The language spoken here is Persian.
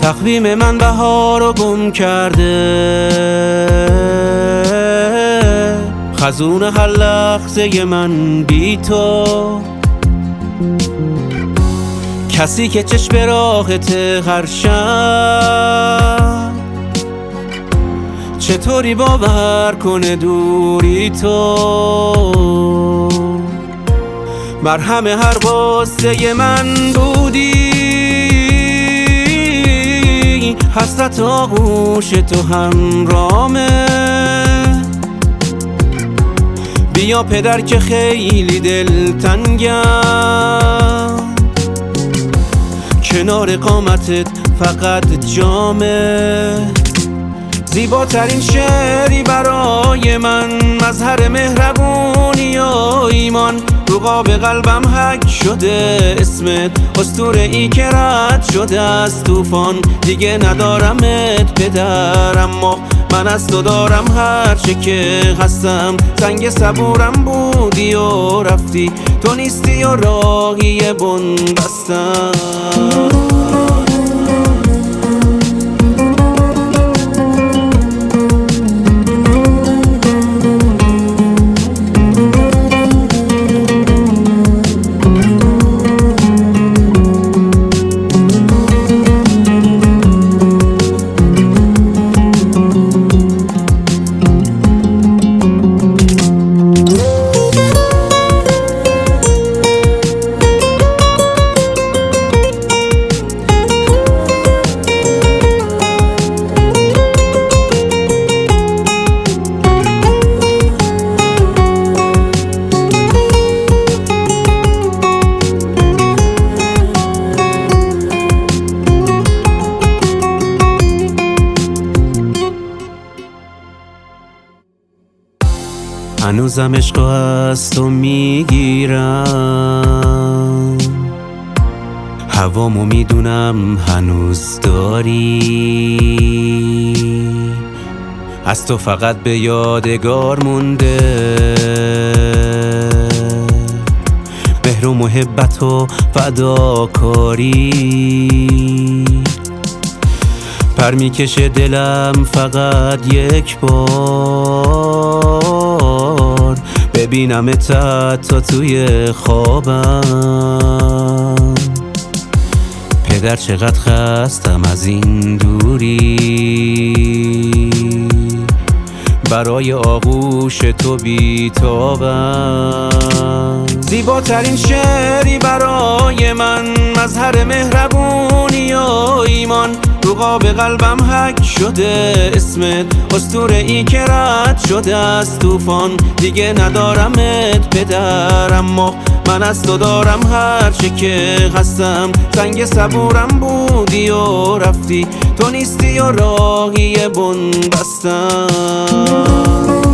تقویم من بهارو گم کرده، خزون هر لحظه من بی تو. کسی که چشم راحت هر شب، چطوری باور کنه دوری تو؟ مرهم هر غصه من بودی، حسرت آغوش تو همرامه. بیا پدر که خیلی دلتنگم، کنار قامتت فقط جامه. زیباترین شعری برای من، مظهر مهربونی و ایمان. رو قاب قلبم حک شده اسمت، اسطوره ای که رد شده از طوفان. دیگه ندارمت پدر، اما من از تو دارم هرچه که هستم. زنگ صبورم بودی و رفتی، تو نیستی و راهی بن بستم. هنوزم عشق از تو میگیرم، هوامو میدونم هنوز داری. از تو فقط به یادگار مونده مهر و محبت و فداکاری. پر میکشه دلم فقط یک بار، ببینمت تا توی خوابم. پدر چقدر خستم از این دوری، برای آغوش تو بیتابم. زیباترین شعری برای من، مظهر مهربونی و ایمان. رو قاب قلبم حک شده اسمت، اسطوره ای که رد شده از طوفان. دیگه ندارمت پدر، اما من از تو دارم هرچه که هستم. زنگ صبورم بودی و رفتی، تو نیستی و راهی بن بستم.